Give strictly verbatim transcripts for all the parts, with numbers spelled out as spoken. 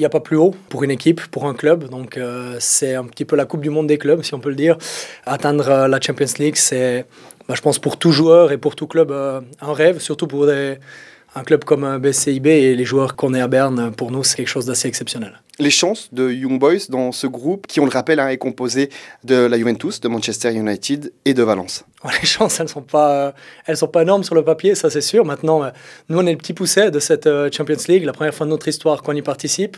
n'y a pas plus haut pour une équipe, pour un club. Donc euh, c'est un petit peu la Coupe du Monde des clubs, si on peut le dire. Atteindre euh, la Champions League, c'est, bah, je pense, pour tout joueur et pour tout club, euh, un rêve, surtout pour des, un club comme euh, B C I B et les joueurs qu'on est à Berne. Pour nous, c'est quelque chose d'assez exceptionnel. Les chances de Young Boys dans ce groupe, qui, on le rappelle, hein, est composé de la Juventus, de Manchester United et de Valence. Les chances, elles ne sont, pas, elles sont pas énormes sur le papier, ça c'est sûr. Maintenant, nous, on est le petit pousset de cette Champions League, la première fois de notre histoire qu'on y participe.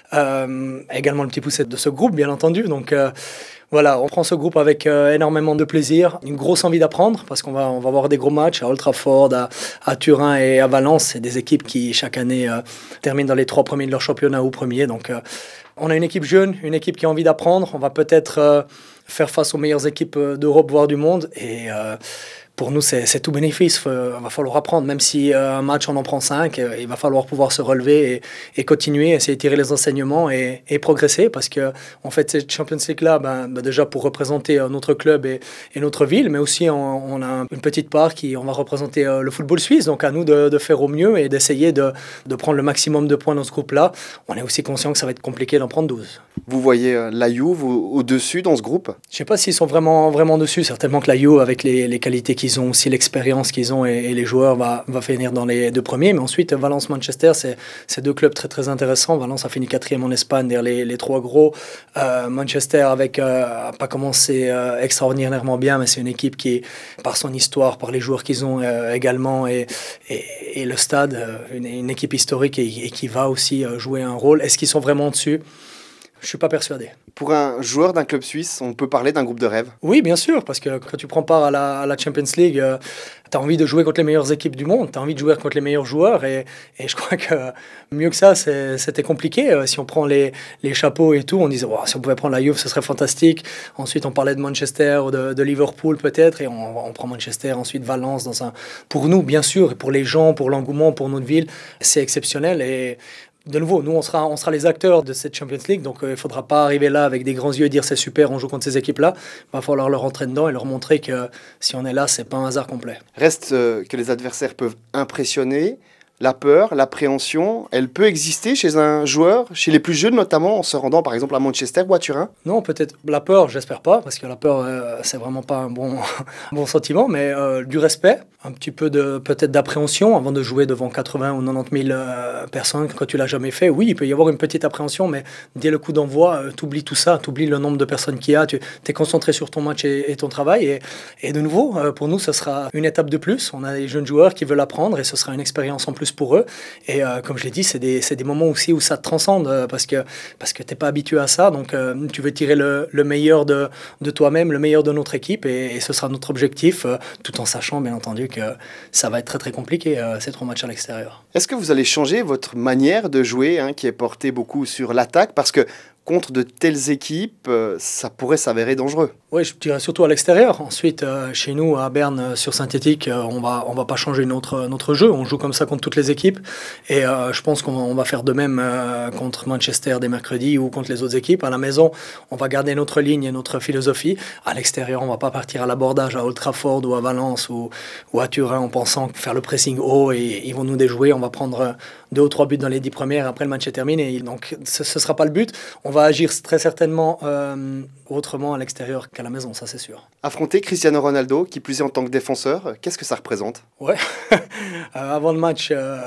Euh, également le petit pousset de ce groupe, bien entendu. Donc euh, voilà, on prend ce groupe avec euh, énormément de plaisir, une grosse envie d'apprendre, parce qu'on va, on va avoir des gros matchs à Old Trafford, à, à Turin et à Valence. C'est des équipes qui, chaque année, euh, terminent dans les trois premiers de leur championnat ou premiers. Donc euh, on a une équipe jeune, une équipe qui a envie d'apprendre. On va peut-être euh, faire face aux meilleures équipes d'Europe, voire du monde. Et euh, pour nous, c'est, c'est tout bénéfice. Il va falloir apprendre. Même si euh, un match, on en prend cinq, euh, il va falloir pouvoir se relever et, et continuer, essayer de tirer les enseignements et, et progresser. Parce qu'en fait, cette Champions League-là, ben, ben déjà pour représenter euh, notre club et, et notre ville, mais aussi on, on a une petite part qui on va représenter euh, le football suisse. Donc à nous de, de faire au mieux et d'essayer de, de prendre le maximum de points dans ce groupe-là. On est aussi conscient que ça va être compliqué d'en prendre douze. Vous voyez euh, la Juve au- au-dessus dans ce groupe? Je ne sais pas s'ils sont vraiment, vraiment dessus. Certainement que la Juve, avec les, les qualités qu'ils ont, aussi l'expérience qu'ils ont et, et les joueurs, va, va finir dans les deux premiers. Mais ensuite, Valence-Manchester, c'est, c'est deux clubs très, très intéressants. Valence a fini quatrième en Espagne derrière les, les trois gros. Euh, Manchester avec, euh, a pas commencé euh, extraordinairement bien, mais c'est une équipe qui, par son histoire, par les joueurs qu'ils ont euh, également et, et, et le stade, euh, une, une équipe historique et, et qui va aussi euh, jouer un rôle. Est-ce qu'ils sont vraiment dessus? Je ne suis pas persuadé. Pour un joueur d'un club suisse, on peut parler d'un groupe de rêve? Oui, bien sûr, parce que quand tu prends part à la, à la Champions League, euh, tu as envie de jouer contre les meilleures équipes du monde, tu as envie de jouer contre les meilleurs joueurs, et, et je crois que mieux que ça, c'est, c'était compliqué. Euh, si on prend les, les chapeaux et tout, on disait, oh, si on pouvait prendre la Juve, ce serait fantastique. Ensuite, on parlait de Manchester ou de, de Liverpool peut-être, et on, on prend Manchester, ensuite Valence. Dans un... Pour nous, bien sûr, et pour les gens, pour l'engouement, pour notre ville, c'est exceptionnel. Et de nouveau, nous, on sera, on sera les acteurs de cette Champions League, donc euh, il ne faudra pas arriver là avec des grands yeux et dire c'est super, on joue contre ces équipes-là. Il va falloir leur rentrer dedans et leur montrer que si on est là, ce n'est pas un hasard complet. Reste euh, que les adversaires peuvent impressionner. La peur, l'appréhension, elle peut exister chez un joueur, chez les plus jeunes notamment, en se rendant par exemple à Manchester ou à Turin? Non, peut-être la peur, j'espère pas, parce que la peur, euh, c'est vraiment pas un bon, un bon sentiment, mais euh, du respect, un petit peu de peut-être d'appréhension avant de jouer devant quatre-vingts ou quatre-vingt-dix mille euh, personnes quand tu l'as jamais fait. Oui, il peut y avoir une petite appréhension, mais dès le coup d'envoi, euh, tu oublies tout ça, tu oublies le nombre de personnes qu'il y a, tu es concentré sur ton match et, et ton travail. Et, et de nouveau, euh, pour nous, ce sera une étape de plus. On a des jeunes joueurs qui veulent apprendre et ce sera une expérience en plus pour eux. Et euh, comme je l'ai dit, c'est des, c'est des moments aussi où ça te transcende euh, parce que, parce que tu n'es pas habitué à ça. Donc, euh, tu veux tirer le, le meilleur de, de toi-même, le meilleur de notre équipe et, et ce sera notre objectif, euh, tout en sachant, bien entendu, que ça va être très, très compliqué, euh, ces trois matchs à l'extérieur. Est-ce que vous allez changer votre manière de jouer, hein, qui est portée beaucoup sur l'attaque? Parce que contre de telles équipes, euh, ça pourrait s'avérer dangereux. Oui, je dirais surtout à l'extérieur. Ensuite, euh, chez nous, à Berne, euh, sur synthétique, euh, on va, on va pas changer notre, notre jeu. On joue comme ça contre toutes les équipes. Et euh, je pense qu'on va, on va faire de même euh, contre Manchester dès mercredi ou contre les autres équipes. À la maison, on va garder notre ligne et notre philosophie. À l'extérieur, on va pas partir à l'abordage à Old Trafford ou à Valence ou, ou à Turin en pensant faire le pressing haut et ils vont nous déjouer. On va prendre deux ou trois buts dans les dix premières. Après, le match est terminé. Donc, ce ne sera pas le but. On va agir très certainement euh, autrement à l'extérieur qu'à la maison, ça c'est sûr. Affronter Cristiano Ronaldo, qui plus est en tant que défenseur, qu'est-ce que ça représente? Ouais, euh, avant le match, euh,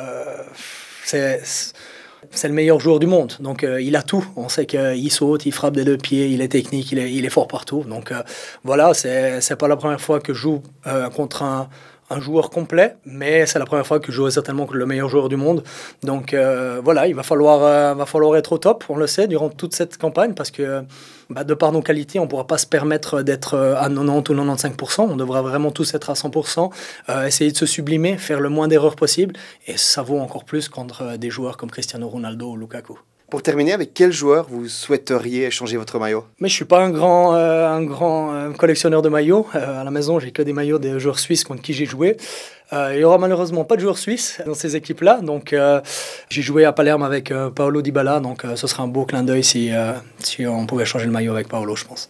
c'est, c'est le meilleur joueur du monde. Donc euh, il a tout. On sait qu'il saute, il frappe des deux pieds, il est technique, il est, il est fort partout. Donc euh, voilà, c'est, c'est pas la première fois que je joue euh, contre un un joueur complet, mais c'est la première fois que je joue certainement le meilleur joueur du monde. Donc euh, voilà, il va falloir, euh, va falloir être au top, on le sait, durant toute cette campagne, parce que bah, de par nos qualités, on ne pourra pas se permettre d'être à quatre-vingt-dix ou quatre-vingt-quinze pour cent. On devra vraiment tous être à cent pour cent, euh, essayer de se sublimer, faire le moins d'erreurs possible, et ça vaut encore plus contre des joueurs comme Cristiano Ronaldo ou Lukaku. Pour terminer, avec quel joueur vous souhaiteriez échanger votre maillot? Mais je ne suis pas un grand, euh, un grand euh, collectionneur de maillots. Euh, à la maison, j'ai que des maillots des joueurs suisses contre qui j'ai joué. Euh, il n'y aura malheureusement pas de joueurs suisses dans ces équipes-là. Donc, euh, j'ai joué à Palerme avec euh, Paolo Dybala. Donc, euh, ce serait un beau clin d'œil si, euh, si on pouvait changer le maillot avec Paolo, je pense.